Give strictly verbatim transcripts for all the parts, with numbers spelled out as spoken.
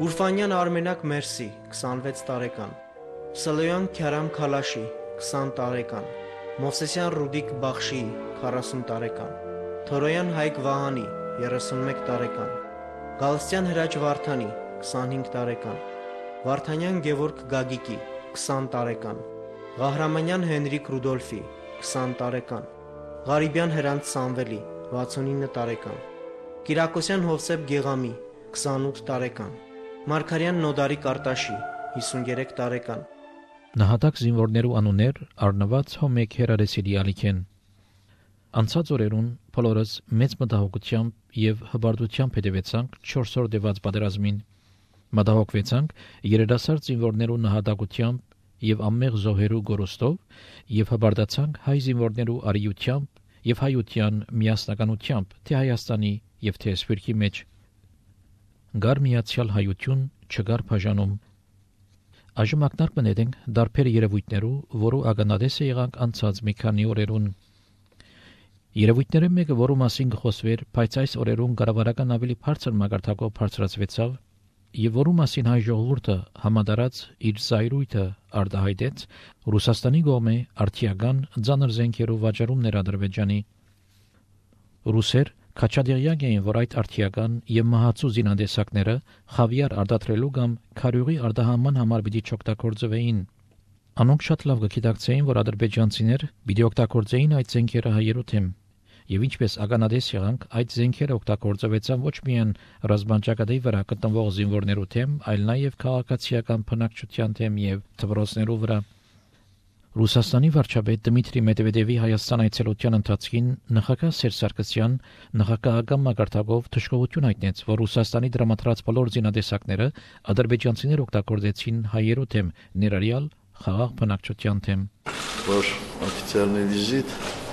Ուրֆանյան Արմենակ Մերսի, քսանվեց տարեկան, Սլոյան Քյարամ Քալաշի, քսան տարեկան, Մովսեսյան Ռուդիկ Բախշի, քառասուն տարեկան, Թորոյան Հայկ Վահանի, երեսունմեկ տարեկան, Գալստյան Հրաչ Վարդանի, քսանհինգ տարեկան, Վարդանյան Գևորգ Գագիկի, քսան տարեկան, Ղահրամանյան Հենրիկ Ռուդոլֆի, քսան տարեկան, Ղարիբյան Հրանտ Սամվելի, վաթսունինը տարեկան, Կիրակոսյան Հովսեփ Գեղամի, քսանութ տարեկան, Մարգարյան Նոդարիկ Արտաշի, հիսուներեք տարեկան։ Նահատակ զինվորներու անուններ առնված հոմեկ հերարեսիլի ալիքեն։ Անցած օրերուն բոլորս մեծ մտահոգությամբ եւ հբարտությամբ հետևեցանք չորս օր դեված պատերազմին։ Մտահոգվեցանք երիտասարդ զինվորներու նահատակությամբ եւ ամմեղ զոհերու գորոստով եւ հբարտացանք հայ զինվորներու արիությամբ եւ հայության միասնականությամբ թե Հայաստանի եւ թե Սփյուռքի մեջ։ Գար միացյալ հայություն չգար բաժանում։ Այժմ ակնարկ մնենք դարբեր երևույթներու, որու ականատես եղանք անցած մի քանի օրերուն։ Երևույթները մեկը, որու մասին կխոսվեր, բայց այս օրերուն կառավարական ավելի բարձր մակարդակով բարձրացվեցավ, եւ որու մասին հայ ժողովուրդը համատարած իր զայրույթը արտահայտեց Ռուսաստանի կողմէ արդիական ծանր զենքերու վաճառումներ Ադրբեջանի։ Ռուսեր քաչադեղյակ էին, որ այդ արդիական եւ մահացու զինադեսակները խավիար արտադրելու կամ քարյուղի արտահանման համար պիտի չօգտագործվեին։ Անոնք շատ լավ գիտակցեին, որ ադրբեջանցիներ պիտի օգտագործեին այդ զենքերը հայերու թեմ, եւ ինչպես ականադես եղանք, այդ զենքերը օգտագործվեցան ոչ միայն ռազմաճակատի վրա գտնվող զինվորներու թեմ, այլ նաեւ քաղաքացիական բնակչության թեմ եւ դպրոցներու վրա։ Ռուսաստանի վարչապետ Դմիտրի Մեդվեդևի Հայաստան այցելության ընթացքին նախագահ Սերժ Սարգսյան նախագահական մակարդակով թշնամություն հայտնեց, որ Ռուսաստանի դրամատրած բոլոր զինադեսակները ադրբեջանցիներ օգտագործեցին հայերու թեմ, ներառյալ խաղաղ բնակչության թեմ։ Ваш официальный визит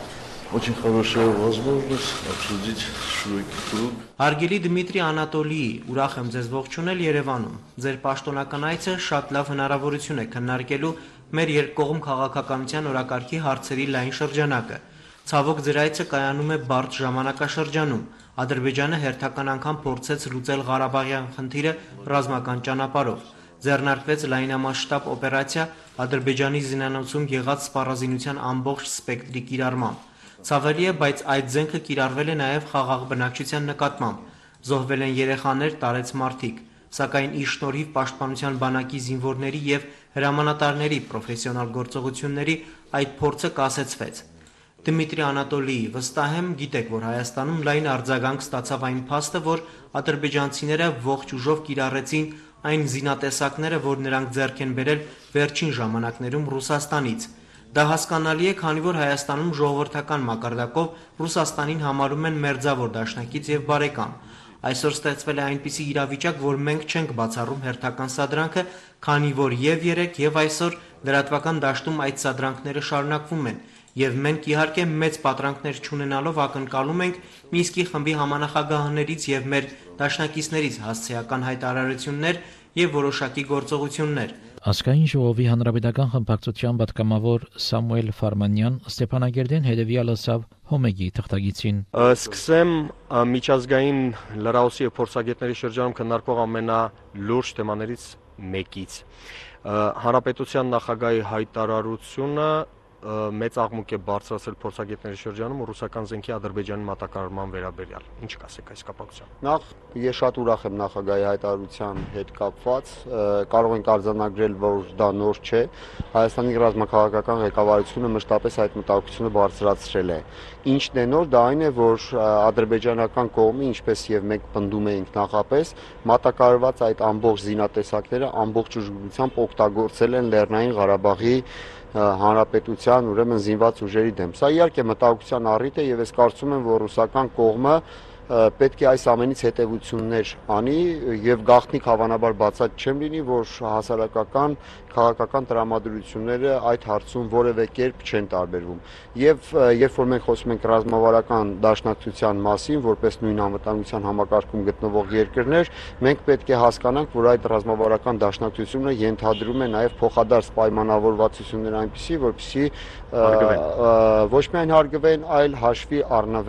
очень хорошая возможность обсудить широкий круг. Հարգելի Դմիտրի Անատոլիի, ուրախ եմ ձեզ ողջունել Երևանում։ Ձեր պաշտոնական այցը շատ լավ հնարավորություն է քննարկելու մեր երկկողմ քաղաքականության օրակարգի հարցերի լայն շրջանակը։ Ցավոք ձեր այցը կայանում է բարդ ժամանակաշրջանում։ Ադրբեջանը հերթական անգամ փորձեց լուծել Ղարաբաղյան խնդիրը ռազմական ճանապարհով։ Ձեռնարկվեց լայնամասշտաբ օպերացիա Ադրբեջանի զինանոցում եղած սպառազինության ամբողջ սպեկտրի կիրառմամբ։ Ցավալի է, բայց այդ զենքը կիրառվել է նաև խաղաղ բնակչության նկատմամբ։ Զոհվել են երեխաներ, տարեց մարդիկ, սակայն իր շնորհիվ պաշտպանության բանակի զինվորների եւ հրամանատարների պրոֆեսիոնալ գործողությունների այդ փորձը կասեցվեց։ Դմիտրի Անատոլիի, վստահ եմ, գիտեք, որ Հայաստանում լայն արձագանք ստացավ այն փաստը, որ ադրբեջանցիները ողջ ուժով կիրառեցին այն զինատեսակները, որ նրանք ձեռք են բերել վերջին ժամանակներում Ռուսաստանից։ Դա հասկանալի է, քանի որ Հայաստանում ժողովրդական մակարդակով Ռուսաստանին համարում են մերձավոր դաշնակից եւ բարեկամ։ Այսօր ստեղծվել է այնպիսի իրավիճակ, որ մենք չենք բացառում հերթական սադրանքը, քանի որ եւ երեք եւ այսօր լրատվական դաշտում այդ սադրանքները շարունակվում են, եւ մենք իհարկե մեծ պատրանքներ չունենալով ակնկալում ենք Մինսկի խմբի համանախագահներից եւ մեր դաշնակիցներից հասցեական հայտարարություններ եւ որոշակի գործողություններ։ Ազգային ժողովի հանրապետական խմբակցության պատգամավոր Սամուել Ֆարմանյան Ստեփանագերդեն հետևյալ ասավ Հոմեգի թղթագիտին։ Սկսեմ միջազգային լրահոսի եւ փորձագետների շրջանում քննարկվող ամենալուրջ թեմաներից մեկից։ Հանրապետության նախագահի հայտարարությունը մեծ աղմուկ է բարձրացել փորձագետների շրջանում ռուսական զենքի Ադրբեջանի մատակարարման վերաբերյալ։ Ինչ կասեք այս կապակցությամբ։ Նախ ես շատ ուրախ եմ նախագահի հայտարարության հետ կապված, կարող ենք արձանագրել, որ դա նոր չէ։ Հայաստանի ռազմաքաղաքական ղեկավարությունը մշտապես այդ մտահոգությունը բարձրացրել է։ Ինչն է նոր, դա այն է, որ ադրբեջանական կողմը, ինչպես եւ մենք պնդում էինք նախապես, մատակարարված այդ ամբողջ զինատեսակները ամբողջ ուժգնությամբ օգտագործել են Լեռնային Ղարաբաղի հանրապետության, ուրեմն զինված ուժերի դեմ։ Սա իհարկե մտահոգության առիթ է եւ ես կարծում եմ, որ ռուսական կողմը պետք է այս ամենից հետևություններ անի եւ գաղտնիք հավանաբար բացած չեմ լինի, որ հասարակական քաղաքական տրամադրությունները այդ հարցում որևէ կերպ չեն տարբերվում։ Եվ երբ որ մենք խոսում ենք ռազմավարական դաշնակցության մասին, որպես նույն անվտանգության համակարգում գտնվող երկրներ, մենք պետք է հասկանանք, որ այդ ռազմավարական դաշնակցությունը ենթադրում է նաեւ փոխադարձ պայմանավորվածություններ այնպիսի, որպեսզի ոչ միայն հարգվեն, այլ հաշվի առնվեն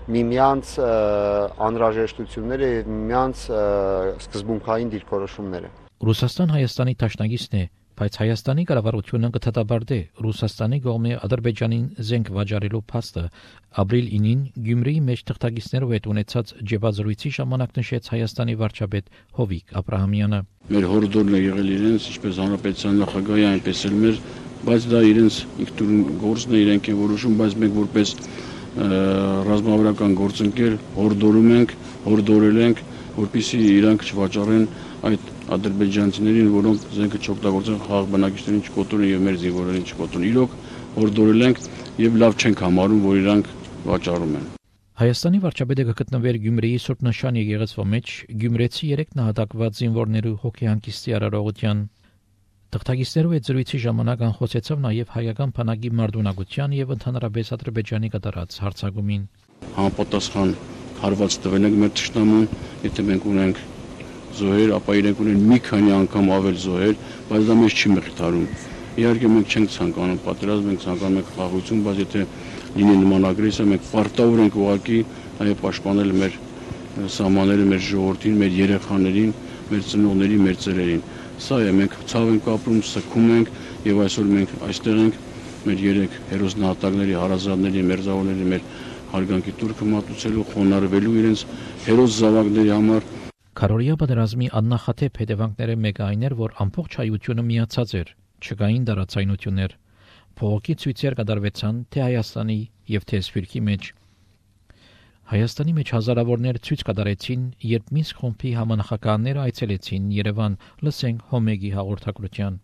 միմյանց անհրաժեշտությունները եւ միմյանց սկզբունքային դիրքորոշումները։ Ռուսաստան-Հայաստանի դաշնակիցն է, բայց Հայաստանի կառավարությունը կթադաբարդե Ռուսաստանի կողմի Ադրբեջանին զենք վաճառելու փաստը ապրիլ ինին Գյումրիի մեջ թղթակիցներով հետ ունեցած ջեբազրույցի ժամանակ նշեց Հայաստանի վարչապետ Հովիկ Աբրահամյանը։ Մեր հորդորն է եղել իրենց, ինչպես հանրապետության նախագահի, այնպես էլ մեր, բայց դա իրենց ինքնուրույն գործն է, իրենք են որոշում, բայց մենք որպես ռազմավարական գործընկեր հորդորում ենք, հորդորել ենք, որպեսզի իրանք չվաճառեն այդ ադրբեջանցիներին, որոնք զենքը չօգտագործեն խաղաղ բնակիչներին չկոտորեն եւ մեր զինվորներին չկոտորեն։ Իրոք հորդորել ենք եւ լավ չենք համարում, որ իրանք վաճառում են։ Հայաստանի վարչապետը կգտնվեր Գյումրիի Սուրբ Նշան եկեղեցու մեջ Գյումրեցի երեք նահատակված զինվորներու հոգեհանգիստի արարողության թղթակիցներով այդ զրույցի ժամանակ անխոսեցավ նաև հայկական բանակի մարտունակության եւ ընդհանրապես Ադրբեջանի կատարած հարձակումին։ Համապատասխան հարված տվել ենք մեր ճշտամուն, եթե մենք ունենք զոհեր, ապա իրենք ունեն մի քանի անգամ ավել զոհեր, բայց դա մեզ չի մխիթարում։ Իհարկե մենք չենք ցանկանում պատերազմ, մենք ցանկանում ենք խաղաղություն, բայց եթե լինի նման ագրեսիա, մենք պարտավոր ենք ուղղակի այո պաշտպանել մեր սահմանները, մեր ժողովրդին, մեր երեխաներին, մեր ծնողներին, մեր ծերերին։ Սա է, մենք ցավ ենք ապրում, սգում ենք եւ այսօր մենք այստեղ ենք մեր երեք հերոս նահատակների, հարազատների, մերձավորների, մեր հարգանքի տուրքը մատուցելու, խոնարհվելու իրենց հերոս զավակների համար։ Քարորիա պատերազմի աննախադեպ հետևանքները մեկը այն էր, որ ամբողջ հայությունը միացած էր, չկային դարացայնություններ։ Փողոքի ցույցեր կատարվեցան թե Հայաստանի եւ թե Սփյուռքի մեջ։ Հայաստանի մեջ հազարավորներ ցույց կատարեցին, երբ Մինսկ խումբի համանախագահները այցելեցին Երևան, լսենք Հոմեգի հաղորդակցության։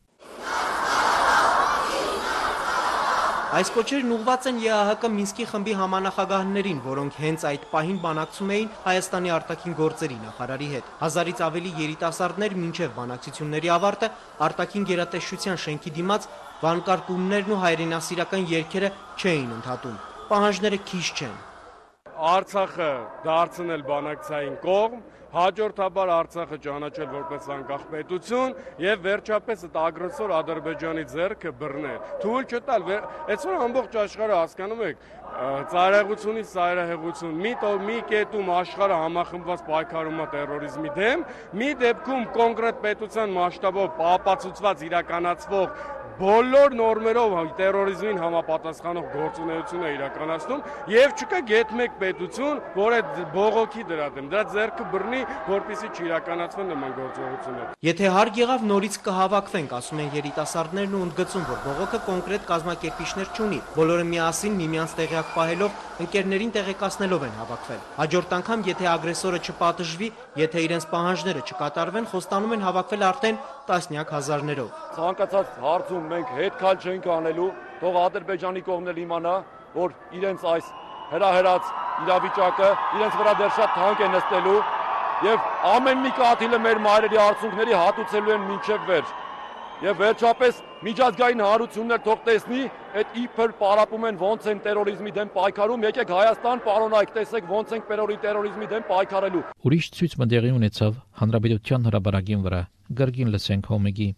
Այս կոչերն ուղղված են ԵԱՀԿ Մինսկի խմբի համանախագահներին, որոնք հենց այդ պահին բանակցում էին Հայաստանի արտաքին գործերի նախարարի հետ։ Հազարից ավելի երիտասարդներ մինչև բանակցությունների ավարտը արտաքին գերատեսչության շենքի դիմաց վանկարկումներն ու հայրենասիրական երգերը չէին ընդհատում։ Պահանջները քիչ չեն։ Արցախը դարձնել բանակցային կողմ, հաջորդաբար Արցախը ճանաչել որպես անկախ պետություն եւ վերջապես այդ ագրեսոր Ադրբեջանի ձեռքը բռնել։ Թույլ չտալ, այսօր ամբողջ աշխարհը հասկանում եք, ծայրահեղությունից ծայրահեղություն, մի տո մի կետում աշխարհը համախմբված պայքարում է տերորիզմի դեմ, մի դեպքում կոնկրետ պետության մասշտաբով ապացուցված իրականացվող բոլոր նորմերով տերորիզմին համապատասխանող գործունեություն է իրականացնում եւ չկա գետ մեկ պետություն, որ այդ բողոքի դրա դեմ դրա ձեռքը բռնի, որպեսզի չիրականացվեն նման գործողություններ։ Եթե հարկ եղավ, նորից կհավաքվենք, ասում են երիտասարդներն ու ընդգծում, որ բողոքը կոնկրետ կազմակերպիչներ չունի։ Բոլորը միասին միմյանց տեղյակ պահելով, ընկերներին տեղեկացնելով են հավաքվել։ Հաջորդ անգամ, եթե ագրեսորը չպատժվի, եթե իրենց պահանջները չկատարվեն, խոստանում են հավաքվել արդեն տասնյակ հազարներով։ Ցանկացած հարցում մենք հետ քայլ չենք անելու, թող Ադրբեջանի կողմն էլ իմանա, որ իրենց այս հրահրած իրավիճակը իրենց վրա դեռ շատ թանկ է նստելու եւ ամեն մի կաթիլը մեր մայրերի արցունքների հատուցելու են մինչեւ վերջ։ Եվ վերջապես միջազգային հանրություններ թող տեսնի, այդ իբր պարապում են ոնց են տերորիզմի դեմ պայքարում, եկեք Հայաստան պարոնայք, տեսեք ոնց ենք տերորիզմի դեմ պայքարելու։ Ուրիշ ցույցը տեղի ունեցավ Հանրապետության հրապարակին վրա։ Գրգին լսենք Հոմեգի։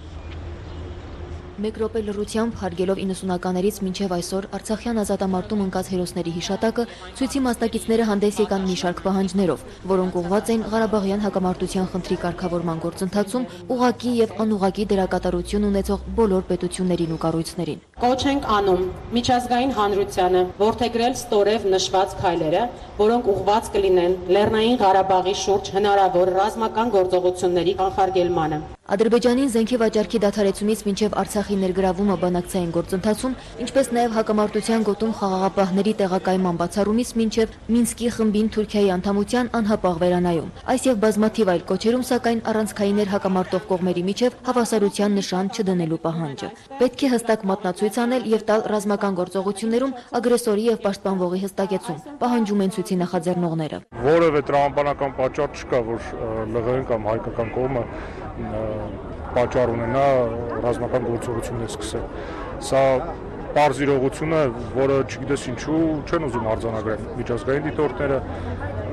Մեկ րոպե լռությամբ հարգելով իննսունականներից մինչև այսօր Արցախյան ազատամարտում ընկած հերոսների հիշատակը, ցույցի մասնակիցները հանդես եկան մի շարք պահանջներով, որոնք ուղղված են Ղարաբաղյան հակամարտության խնդրի կարգավորման գործընթացում ուղղակի եւ անուղղակի դերակատարություն ունեցող բոլոր պետություններին ու կառույցներին։ Կոչ ենք անում միջազգային հանրությանը որդեգրել ստորև նշված քայլերը, որոնք ուղղված կլինեն Լեռնային Ղարաբաղի շուրջ հնարավոր ռազմական գործողությունների կանխարգելմանը։ Ադրբեջանին զենքի վաճառքի դադարեցումից մինչև Արցախի ներգրավումը բանակցային գործընթացում, ինչպես նաև հակամարտության գոտում խաղաղապահների տեղակայման բացառումից մինչև Մինսկի խմբին Թուրքիայի անդամության անհապաղ վերանայում։ Այս եւ բազմաթիվ այլ կոչերում, սակայն առանցքային էր հակամարտող կողմերի միջև հավասարության նշան չդնելու պահանջը։ Պետք է հստակ մատնացույց անել եւ տալ ռազմական գործողություններում ագրեսորի եւ պաշտպանվողի հստակեցում, պահանջում են ցույցի նախաձեռնողները։ Որևէ տրամաբանական պատճառ չկա, որ ԼՂՀ-ն կամ հայկական կողմը պատճառ ունենա ռազմական գործողություններ սկսել։ Սա պարզ իրողություն է, որը չգիտես ինչու չեն ուզում արձանագրել միջազգային դիտորդները,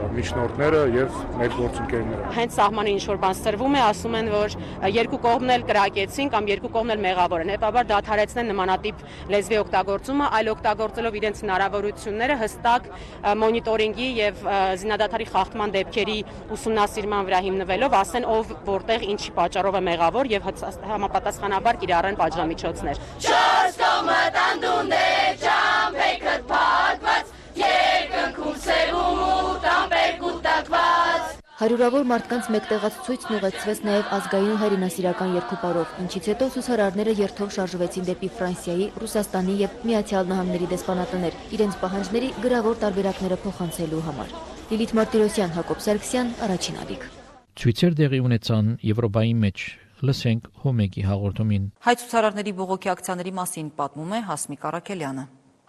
միջնորդները եւ մեր գործընկերները։ Հենց սահմանը ինչ որ բան սրվում է, ասում են, որ երկու կողմն էլ կրակեցին կամ երկու կողմն էլ մեղավոր են։ Հետաբար դադարեցնեն նմանատիպ լեզվի օգտագործումը, այլ օգտագործելով իրենց հնարավորությունները հստակ մոնիտորինգի եւ զինադադարի խախտման դեպքերի ուսումնասիրման վրա հիմնվելով, ասեն ով որտեղ ինչի պատճառով է մեղավոր եւ համապատասխանաբար կիրառեն պատժամիջոցներ։ Չորս կողմը տանդուներ, ճամփեքդ փակված, երկնքում սևում ու տամբեր կուտակված։ Հարյուրավոր մարդկանց մեկտեղած ցույցն ուղեկցվեց նաև ազգային ու հայրենասիրական երկուպարով, ինչից հետո ցուցարարները երթով շարժվեցին դեպի Ֆրանսիայի, Ռուսաստանի եւ Միացյալ Նահանգների դեսպանատներ, իրենց պահանջների գրավոր տարբերակները փոխանցելու համար։ Լիլիթ Մարտիրոսյան, Հակոբ Սարգսյան, Առաջին ալիք։ Ցույցեր դեղի ունեցան Եվրոպայի մեջ, լսենք Հոմեգի հաղորդումին։ Հայ ցուցարարների բողոքի ակցիաների մասին պատմում է Հասմիկ Առաքելյանը։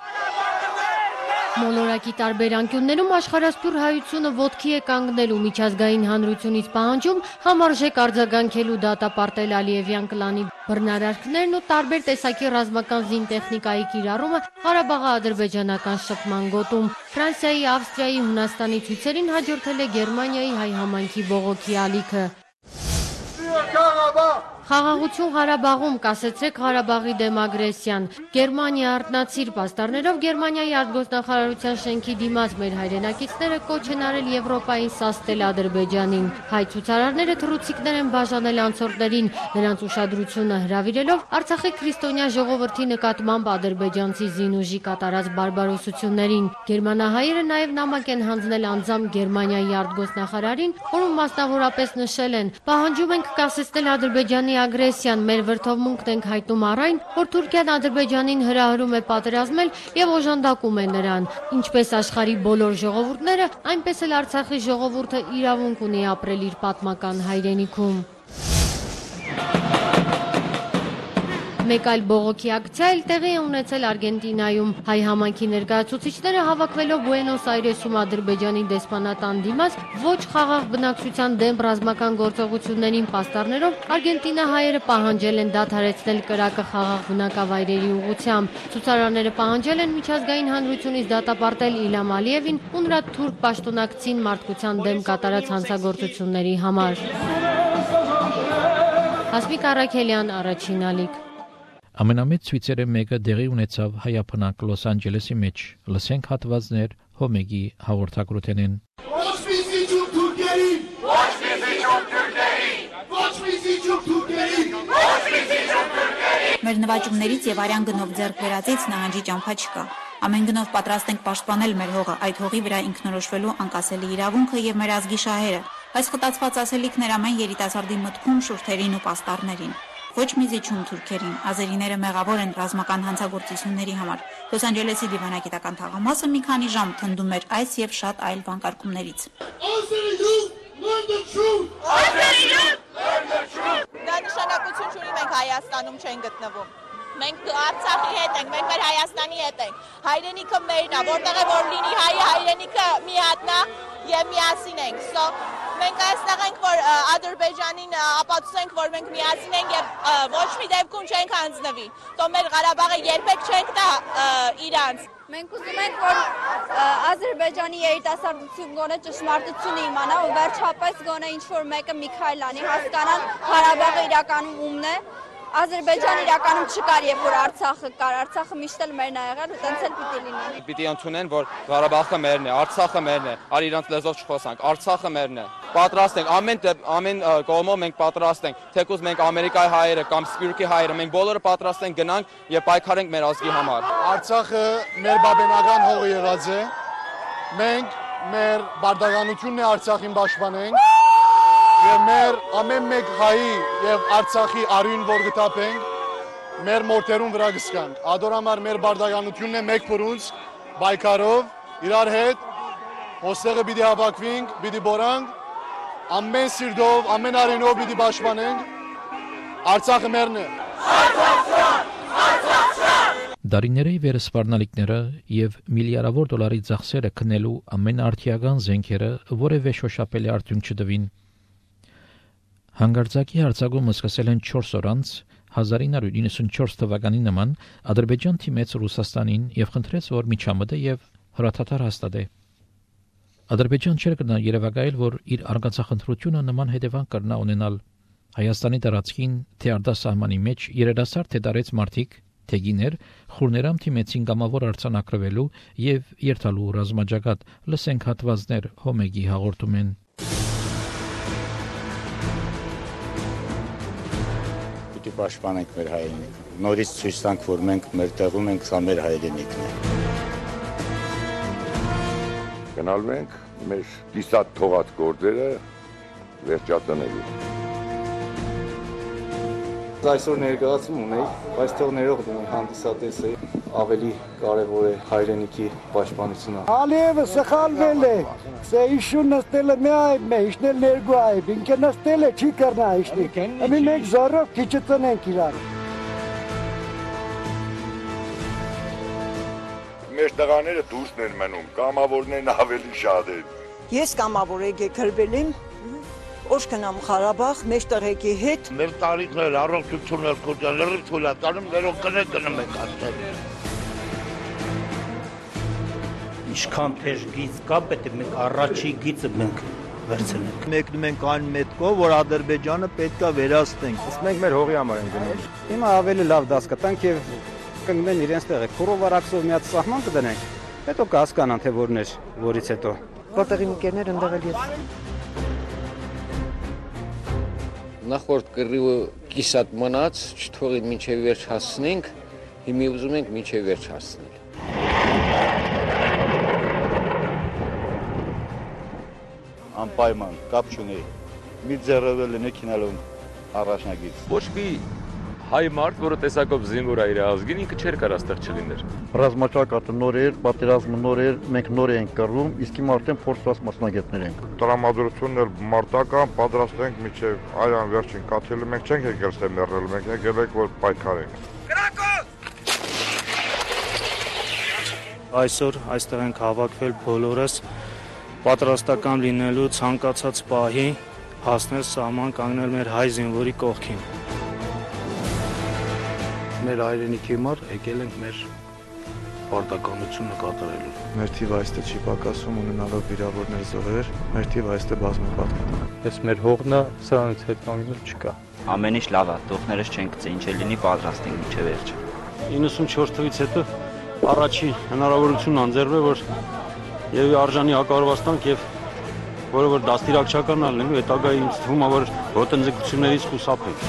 Մոլորակի տարբեր անկյուններում աշխարհասփյուռ հայությունը ոտքի է կանգնելու միջազգային հանրությունից պահանջում համարժեք արձագանքելու դատապարտել Ալիևյան կլանի բռնարարքներն ու տարբեր տեսակի ռազմական զինտեխնիկայի կիրառումը Ղարաբաղի ադրբեջանական շփման գոտում։ Ֆրանսիայի, Ավստրիայի, Հունաստանի ցույցերին հաջորդել է Գերմանիայի հայ համայնքի բողոքի ալիքը։ Խաղաղություն Ղարաբաղում, կասեցրեք Ղարաբաղի դեմ ագրեսիան։ Գերմանիա արտնացիր պաստառներով Գերմանիայի արտգործնախարարության շենքի դիմաց մեր հայրենակիցները կոչ են արել Եվրոպային սաստել Ադրբեջանին։ Հայ ցուցարարները թռուցիկներ են բաժանել անցորդներին, նրանց ուշադրությունը հրավիրելով Արցախի քրիստոնյա ժողովրդի նկատմամբ ադրբեջանցի զինուժի կատարած բարբարոսություններին։ Գերմանահայերը նաև նամակ են հանձնել անձամբ Գերմանիայի արտգործնախարարին, որում մասնավորապես նշել են. «Պահանջում ենք կասեցնել Ադրբեջանի ագրեսիան, մեր վրդովմունքն ենք հայտնում առ այն, որ Թուրքիան Ադրբեջանին հրահրում է պատերազմել եւ օժանդակում է նրան։ Ինչպես աշխարհի բոլոր ժողովուրդները, այնպես էլ Արցախի ժողովուրդը իրավունք ունի ապրել իր պատմական հայրենիքում»։ Մեկ այլ բողոքի ակցիա էլ տեղի է ունեցել Արգենտինայում։ Հայ համայնքի ներկայացուցիչները հավաքվելով Բուենոս Այրեսում Ադրբեջանի դեսպանատան դիմաց ոչ խաղաղ բնակչության դեմ ռազմական գործողություններին պաստառներով արգենտինահայերը պահանջել են դադարեցնել կրակը խաղաղ բնակավայրերի ուղղությամբ։ Ցուցարարները պահանջել են միջազգային հանրությունից դատապարտել Իլհամ Ալիևին ու նրա թուրք պաշտոնակցին մարդկության դեմ կատարած հանցագործությունների համար։ Հասմիկ Առաքելյան, Առաջին ալիք։ Ամենամեծ ցույցերը մեկը դեղի ունեցավ հայապնակ Լոս Անջելեսի մեջ, լսենք հատվածներ Հոմեգի հաղորդակցությունեն։ Ոչ մի զիջում թուրքերին, ոչ մի զիջում թուրքերին, ոչ մի զիջում թուրքերին, ոչ մի զիջում թուրքերին։ Մեր նվաճումներից եւ արյան գնով ձեռք բերածից նահանջի ճամփա չկա։ Ամեն գնով պատրաստ ենք պաշտպանել մեր հողը, այդ հողի վրա ինքնորոշվելու անկասելի իրավունքը եւ մեր ազգի շահերը։ Այս խտացված ասելիքներ ամեն երիտասարդի մտքում շուրթերին ու պաստառներին։ Ոչ մի զիջում թուրքերին, ազերիները մեղավոր են ռազմական հանցագործությունների համար։ Լոս Անջելեսի դիվանագիտական թաղամասը մի քանի ժամ թնդում էր այս եւ շատ այլ վանկարկումներից։ Դա նշանակություն չունի, մենք Հայաստանում չենք գտնվում։ Մենք Արցախի հետ ենք, մենք մեր Հայաստանի հետ ենք։ Հայրենիքը մերն է, որտեղ է որ լինի հայը, հայրենիքը մի հատնա եւ միասին ենք։ Սո մենք այստեղ ենք, որ Ադրբեջանին ապացուցենք, որ մենք միասին ենք եւ ոչ մի դեպքում չենք հանձնվի։ Թո մեր Ղարաբաղը երբեք չենք տա իրանց։ Մենք ուզում ենք, որ Ադրբեջանի երիտասարդություն գոնե ճշմարտությունը իմանա ու վերջապես գոնե ինչ-որ մեկը մի քայլ անի, հասկանան Ղարաբաղը իրականում ումն է։ Ադրբեջանը իրականում չկար, երբ որ Արցախը կար, Արցախը միշտ էլ մերն ա եղել ու տենց էլ պիտի լինի։ Պիտի ընդունեն, որ Ղարաբաղը մերն է, Արցախը մերն է, արի իրանց լեզվով չխոսանք, Արցախը մերն է։ Պատրաստ ենք, ամեն ամեն կողմով մենք պատրաստ ենք, թեկուզ մենք Ամերիկայի հայերը կամ Սփյուռքի հայերը, մենք բոլորը պատրաստ ենք գնանք եւ պայքարենք մեր ազգի համար։ Արցախը մեր բաբենական հողը եղած է։ Մենք մեր բարդականությունն է Արցախին պաշտպանենք։ Եվ մեր ամեն մեկ հայի եւ Արցախի արյուն որ գտապենք, մեր մորթերուն վրա գսկանք։ Ադորամար մեր բարդականությունն է մեկ փրունց բայկարով իրար հետ հոստեղը պիտի հավաքվենք, պիտի բորանք, ամեն սիրտով, ամեն արյունով պիտի պաշտպանենք։ Արցախը մերն է։ Դարիների վեր սպառնալիքները եւ միլիարդավոր դոլարի ծախսերը քնելու ամենաարդիական զենքերը որևէ շոշափելի արդյունք չտվին։ Հանգարձակի հարձակումը սկսել են չորս օր անց հազար ինը հարյուր իննսունչորս թվականի նման Ադրբեջան թիմեց Ռուսաստանին եւ խնդրեց, որ միջամտե եւ հրաթաթար հաստատե։ Ադրբեջան չէր կրնա երևակայել, որ իր արգացախնդրությունը նման հետևանք կրնա ունենալ Հայաստանի տարածքին, թե արտասահմանի մեջ երիտասարդ թե դարեց մարդիկ, թե գիներ, խուրներամ թիմեցին գամավոր արձանագրվելու եւ երթալու ռազմաճակատ, լսենք հատվածներ Հոմեգի հաղորդում են։ Պիտի պաշտպանենք մեր հայրենիքը։ Նորից ցույց տանք, որ մենք մեր տեղում ենք, սա մեր հայրենիքն է։ Գնալու ենք մեր կիսատ թողած գործերը վերջացնելու։ Այսօր ներկայացում ունեի, բայց թող ներող դու հանդիսատես էի, ավելի կարևոր է հայրենիքի պաշտպանությունը։ Ալիևը սխալվել է, սա իշուն նստել է մի այբ է, իշնել ներգու այբ, ինքը նստել է, չի կրնա իշնի, ամի մենք զորով քիչը ծնենք իրար։ Մեր տղաները դուրսն են մնում, կամավորներն ավելի շատ են։ Ես կամավոր եկե գրվել եմ, Օր կնամ Ղարաբաղ, մեր տղեկի հետ։ Մեր տարիքներ, առողջություններ, կոչան, լրիվ թույլատանում, ներող կնեք գնում ենք ասել։ Ինչքան թեժ գիծ կա, պետք է մենք առաջի գիծը մենք վերցնենք։ Մեկնում ենք այն մետքով, որ Ադրբեջանը պետք է վերացնենք։ Իսկ մենք մեր հողի համար ենք գնում։ Հիմա ավելի լավ դաս կտանք եւ կգնեն իրենց տեղը։ Քուրով արաքսով մի հատ սահման կդնենք, հետո կհասկանան թե որն էր, որից հետո։ Որտեղ իմ ընկերներ ընդեղ էլ ես։ Նախորդ կռիվը կիսատ մնաց, չթողին մինչև վերջ հասցնենք, հիմի ուզում ենք մինչև վերջ հասցնել։ Անպայման, կապ չունի, մի ձեռևել է նեքինալում առաջնագից։ Ոչ մի հայ մարդ, որը տեսակով զինվոր է իր ազգին, ինքը չէր կարող այստեղ չլիներ։ Ռազմաճակատը նոր էր, պատերազմը նոր էր, մենք նոր ենք կռվում, իսկ հիմա արդեն փորձված մասնագետներ ենք։ Տրամադրությունն էլ մարտական պատրաստենք միջև այրան վերջին կաթիլը, մենք չենք եկել ստե մեռնել, մենք եկել ենք որ պայքարենք։ Այսօր այստեղ ենք հավաքվել բոլորս պատրաստական լինելու ցանկացած պահի հասնել սահման կանգնել մեր հայ զինվորի կողքին։ Մեր հայրենիքի համար եկել ենք մեր պարտականությունը կատարելու։ Մեր թիվը այստեղ չի պակասում ունենալով վիրավորներ զոհեր, մեր թիվը այստեղ բազմապատկվում է։ Ես մեր հողն է, սրանից հետ կանգնել չկա։ Ամեն ինչ լավ է, տողներս չենք գցե, ինչ էլ լինի պատրաստ ենք մինչև վերջ։ իննսունչորդ թվականից հետո առաջի հնարավորությունն անձեռվել, որ եւ արժանի հակառակվածանք եւ որը որ դաստիարակչական լինելու, հետագա ինձ թվում է, որ ոտնձգություններից խուսափենք։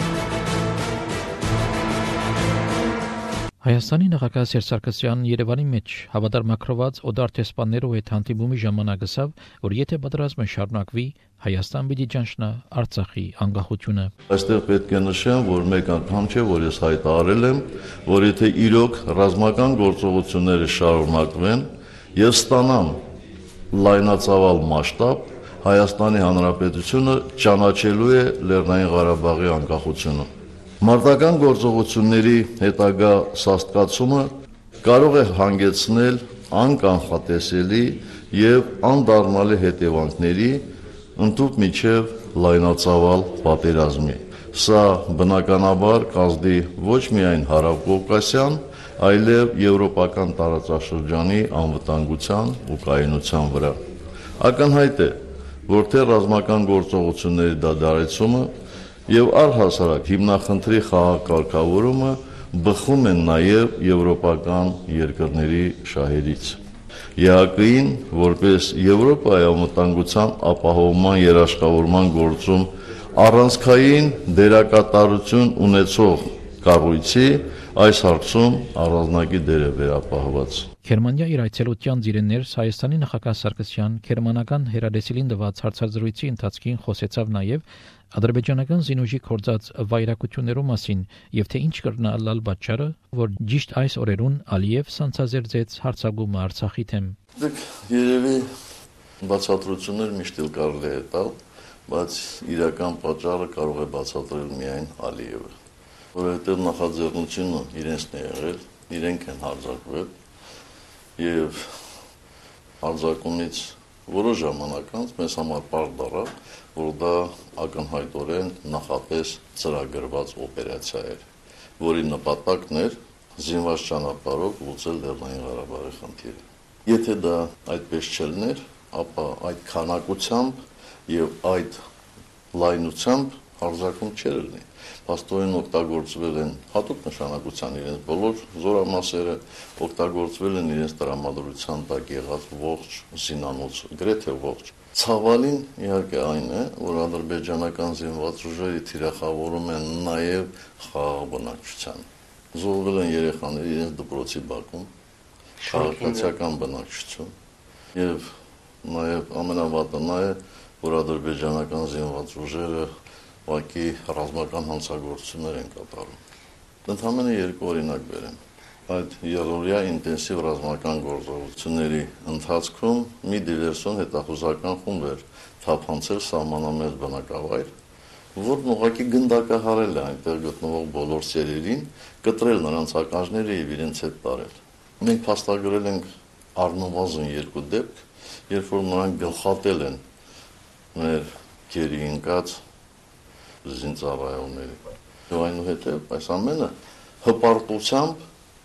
Հայաստանի նախագահ Սերժ Սարգսյանն Երևանի մեջ հավատարմագրված օդար տեսփաններով հետ հանդիպումի ժամանակ ասավ, որ եթե պատերազմը շարունակվի, Հայաստան պիտի ճանչնա Արցախի անկախությունը։ Այստեղ պետք է նշեմ, որ մեկ անգամ չէ, որ ես հայտարարել եմ, որ եթե իրոք ռազմական գործողությունները շարունակվեն եւ ստանան լայնածավալ մասշտաբ, Հայաստանի Հանրապետությունը ճանաչելու է Լեռնային Ղարաբաղի անկախությունը։ Մարտական գործողությունների հետագա սաստկացումը կարող է հանգեցնել անկանխատեսելի եւ անդառնալի հետևանքների ընդհուպ միջև լայնածավալ պատերազմի։ Սա բնականաբար կազդի ոչ միայն հարավկովկասյան, այլև եվրոպական տարածաշրջանի անվտանգության ու կայունության վրա։ Ակնհայտ է, որ թե ռազմական գործողությունների դադարեցումը եւ առհասարակ հիմնախնդրի խաղակարգավորումը բխում են նաեւ եվրոպական երկրների շահերից։ ԵԱԿ-ին որպես Եվրոպայի անվտանգության ապահովման երաշխավորման գործում առանցքային դերակատարություն ունեցող կառույցի այս հարցում առանձնակի դեր է վերապահված։ Գերմանիա իր այցելության ծիրեներս Հայաստանի նախագահ Սարգսյան գերմանական հերադեսիլին տված հարցազրույցի ընթացքին խոսեցավ նաև ադրբեջանական զինուժի կորցած վայրակություններու մասին եւ թե ինչ կրնա լալ պատճառը, որ ճիշտ այս օրերուն Ալիև սանցազերծեց հարցակումը Արցախի թեմ։ Դուք երևի բացատրություններ միշտ էլ կարելի է տալ, բայց իրական պատճառը կարող է բացատրել միայն Ալիևը, որովհետեւ նախաձեռնությունը իրենցն է եղել, իրենք են հարձակվել եւ հարձակումից որոշ ժամանակ անց մեզ համար պարզ դառավ, որ դա ակնհայտորեն նախապես ծրագրված օպերացիա էր, որի նպատակն էր զինված ճանապարհով լուծել Լեռնային Ղարաբաղի խնդիրը։ Եթե դա այդպես չլիներ, ապա այդ քանակությամբ եւ այդ լայնությամբ հարձակում չէր լինի։ Փաստորեն օգտագործվել են հատուկ նշանակության իրենց բոլոր զորամասերը, օգտագործվել են իրենց տրամադրության տակ եղած ողջ զինանոց, գրեթե ողջ։ Ցավալին իհարկե այն է, որ ադրբեջանական զինված ուժերը թիրախավորում են նաև խաղաղ բնակչության։ Զոհվել են երեխաներ իրենց դպրոցի բակում, քաղաքացիական բնակչություն, եւ նաև ամենավատը նա է, որ ադրբեջանական զինված ուժերը ուղղակի ռազմական հանցագործություններ են կատարում։ Ընդհանրապես երկու օրինակ բերեմ։ Այդ երրորդյա ինտենսիվ ռազմական գործողությունների ընթացքում մի դիվերսիոն հետախուզական խումբ էր թափանցել սահմանամերձ բնակավայր, որն ուղղակի գնդակահարել է այնտեղ գտնվող բոլոր սերերին, կտրել նրանց ականջները եւ իրենց հետ տարել։ Մենք փաստագրել ենք առնվազն երկու դեպք, երբ որ նրանք գլխատել են մեր գերի ընկած զինծառայողների։ Եվ այնուհետև այս ամենը հպարտությամբ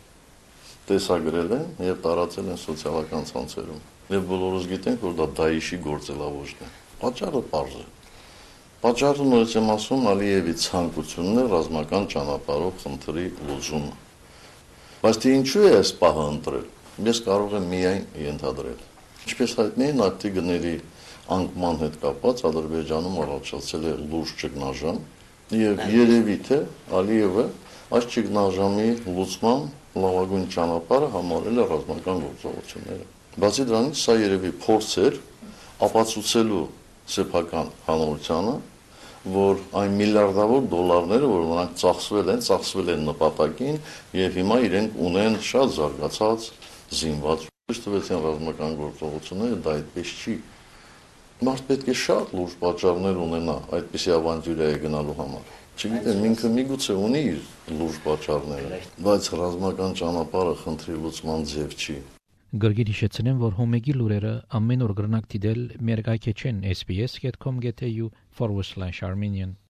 տեսագրել են եւ տարածել են սոցիալական ցանցերում։ Եվ բոլորս գիտենք, որ դա Դաիշի գործելավոճն է։ Պատճառը պարզ է։ Պատճառը նորից եմ ասում Ալիևի ցանկությունն է ռազմական ճանապարհով խնդրի լուծումը։ Բայց թե ինչու է այս պահը ընտրել, ես կարող եմ միայն ենթադրել։ Ինչպես հայտնի է, նավթի գների անկման հետ կապված Ադրբեջանում առաջացել է լուրջ ճգնաժամ եւ երևի թե Ալիևը այս ճգնաժամի լուծման լավագույն ճանապարհը համարել է ռազմական գործողությունները։ Բացի դրանից, սա երևի փորձ էր ապացուցելու սեփական հանրությանը, որ այն միլիարդավոր դոլարները, որ նրանք ծախսվել են, ծախսվել են նպատակին եւ հիմա իրենք ունեն շատ զարգացած զինված ուժ ռազմական գործողությունները, դա այդպես չի։ Մարդ պետք է շատ լուրջ պատճառներ ունենա այդպիսի ավանտյուրայի գնալու համար։ Չգիտեմ, ինքը միգուցե ունի իր լուրջ պատճառները, բայց ռազմական ճանապարհը խնդրի լուծման ձև չի։ Գրգիր հիշեցնեմ, որ Հոմեգի լուրերը ամեն օր գրնակ դիտել մեր գայքեչեն S B S dot com dot A U forward slash Armenian